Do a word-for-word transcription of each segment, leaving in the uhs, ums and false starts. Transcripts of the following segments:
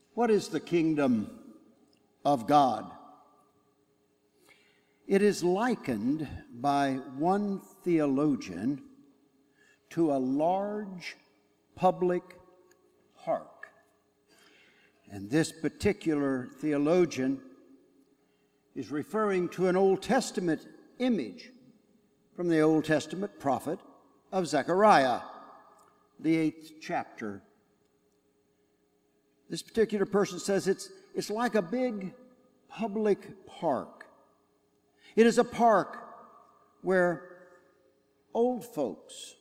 What is the kingdom of God? It is likened by one theologian to a large public park. And this particular theologian is referring to an Old Testament image from the Old Testament prophet of Zechariah, the eighth chapter. This particular person says it's, it's like a big public park. It is a park where old folks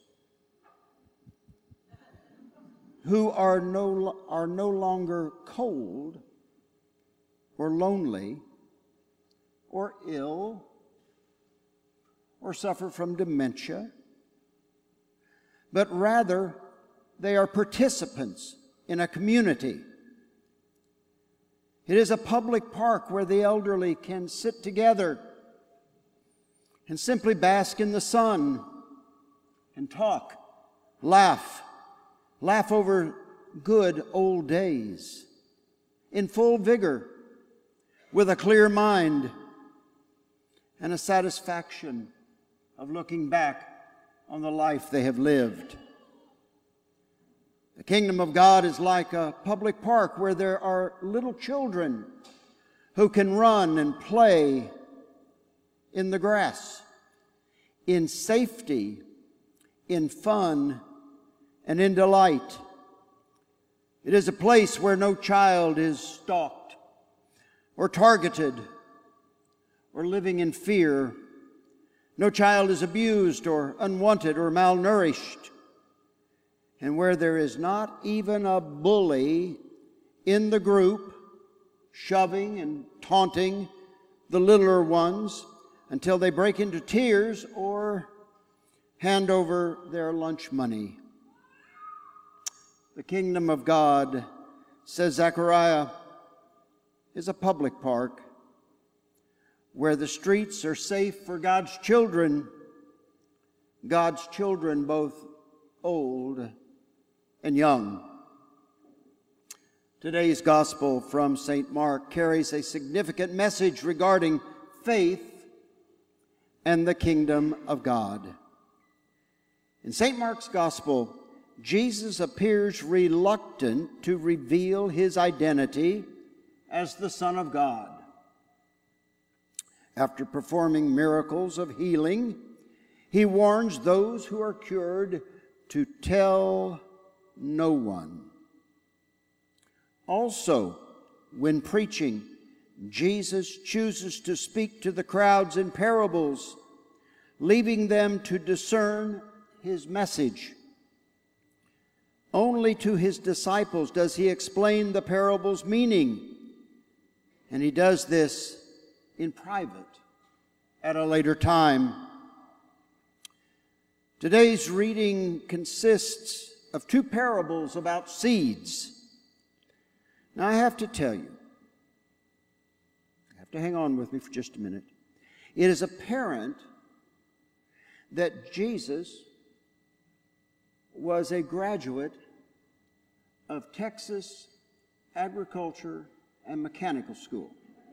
who are no, are no longer cold or lonely or ill or suffer from dementia, but rather they are participants in a community. It is a public park where the elderly can sit together and simply bask in the sun and talk, laugh, laugh over good old days in full vigor, with a clear mind and a satisfaction of looking back on the life they have lived. The kingdom of God is like a public park where there are little children who can run and play in the grass, in safety, in fun, and in delight. It is a place where no child is stalked or targeted or living in fear. No child is abused or unwanted or malnourished, and where there is not even a bully in the group shoving and taunting the littler ones until they break into tears or hand over their lunch money. The kingdom of God, says Zechariah, is a public park where the streets are safe for God's children, God's children both old and young. Today's gospel from Saint Mark carries a significant message regarding faith and the kingdom of God. In Saint Mark's gospel, Jesus appears reluctant to reveal his identity as the Son of God. After performing miracles of healing, he warns those who are cured to tell no one. Also, when preaching, Jesus chooses to speak to the crowds in parables, leaving them to discern his message. Only to his disciples does he explain the parable's meaning, and he does this in private at a later time. Today's reading consists of two parables about seeds. Now, I have to tell you, you have to hang on with me for just a minute. It is apparent that Jesus was a graduate of Texas Agriculture and Mechanical School,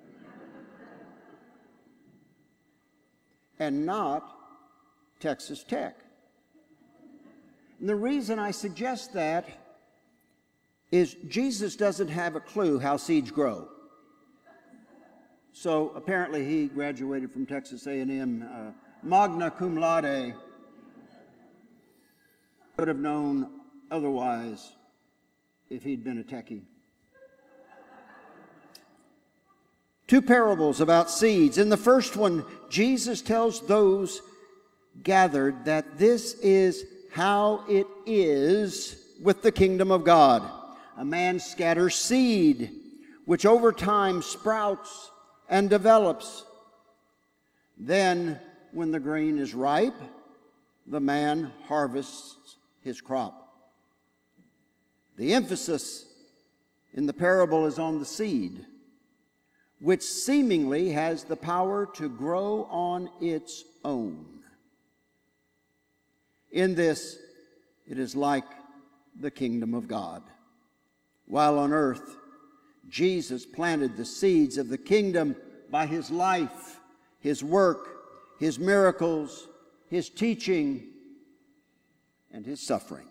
and not Texas Tech. And the reason I suggest that is Jesus doesn't have a clue how seeds grow. So apparently he graduated from Texas A and M, uh, magna cum laude. Would have known otherwise if he'd been a techie. Two parables about seeds. In the first one, Jesus tells those gathered that this is how it is with the kingdom of God. A man scatters seed, which over time sprouts and develops. Then, when the grain is ripe, the man harvests his crop. The emphasis in the parable is on the seed, which seemingly has the power to grow on its own. In this, it is like the kingdom of God. While on earth, Jesus planted the seeds of the kingdom by his life, his work, his miracles, his teaching, and his suffering.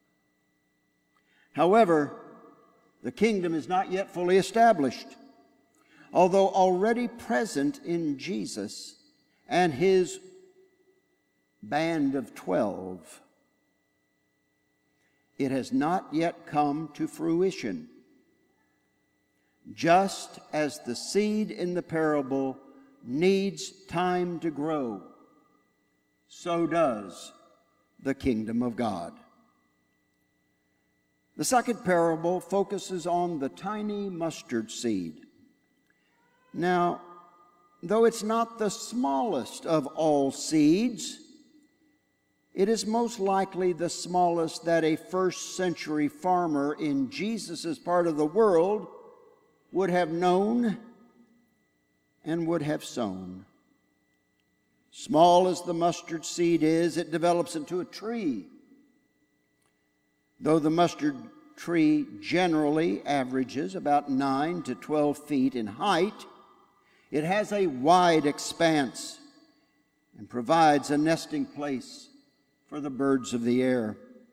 However, the kingdom is not yet fully established. Although already present in Jesus and his band of twelve, it has not yet come to fruition. Just as the seed in the parable needs time to grow, so does the kingdom of God. The second parable focuses on the tiny mustard seed. Now, though it's not the smallest of all seeds, it is most likely the smallest that a first century farmer in Jesus' part of the world would have known and would have sown. Small as the mustard seed is, it develops into a tree. Though the mustard tree generally averages about nine to twelve feet in height, it has a wide expanse and provides a nesting place for the birds of the air.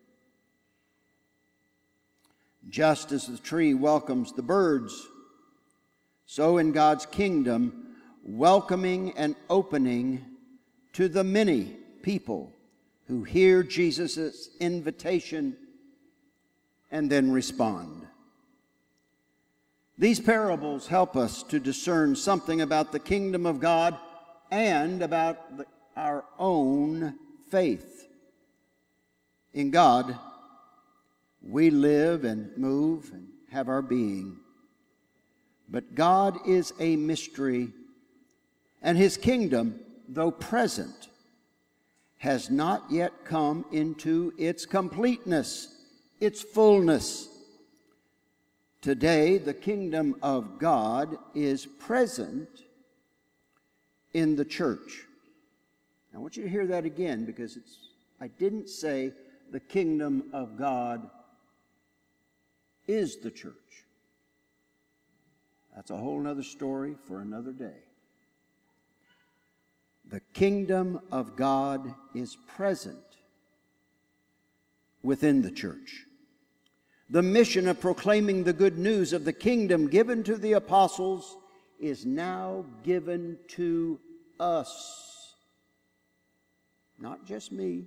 Just as the tree welcomes the birds, so in God's kingdom, welcoming and opening to the many people who hear Jesus' invitation and then respond. These parables help us to discern something about the kingdom of God and about the, our own faith. In God, we live and move and have our being. But God is a mystery, and his kingdom, though present, has not yet come into its completeness, its fullness. Today, the kingdom of God is present in the church. I want you to hear that again, because it's, I didn't say the kingdom of God is the church. That's a whole other story for another day. The kingdom of God is present within the church. The mission of proclaiming the good news of the kingdom given to the apostles is now given to us. Not just me,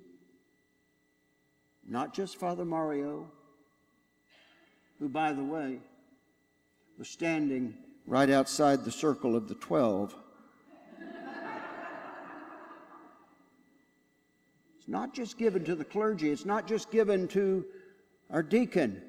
not just Father Mario, who, by the way, was standing right outside the circle of the twelve. It's not just given to the clergy. It's not just given to our deacon,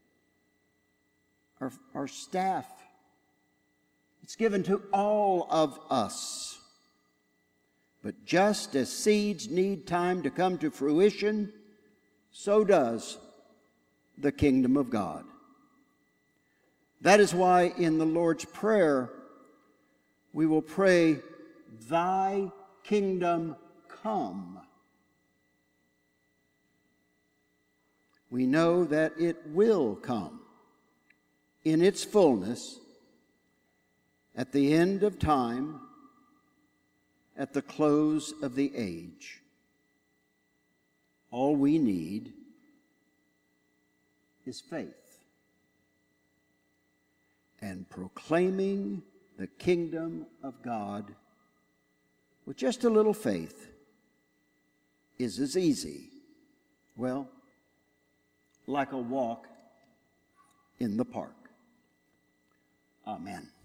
our, our staff. It's given to all of us. But just as seeds need time to come to fruition, so does the kingdom of God. That is why in the Lord's Prayer, we will pray, "Thy kingdom come." We know that it will come in its fullness at the end of time, at the close of the age. All we need is faith. And proclaiming the kingdom of God with just a little faith is as easy, well, like a walk in the park. Amen.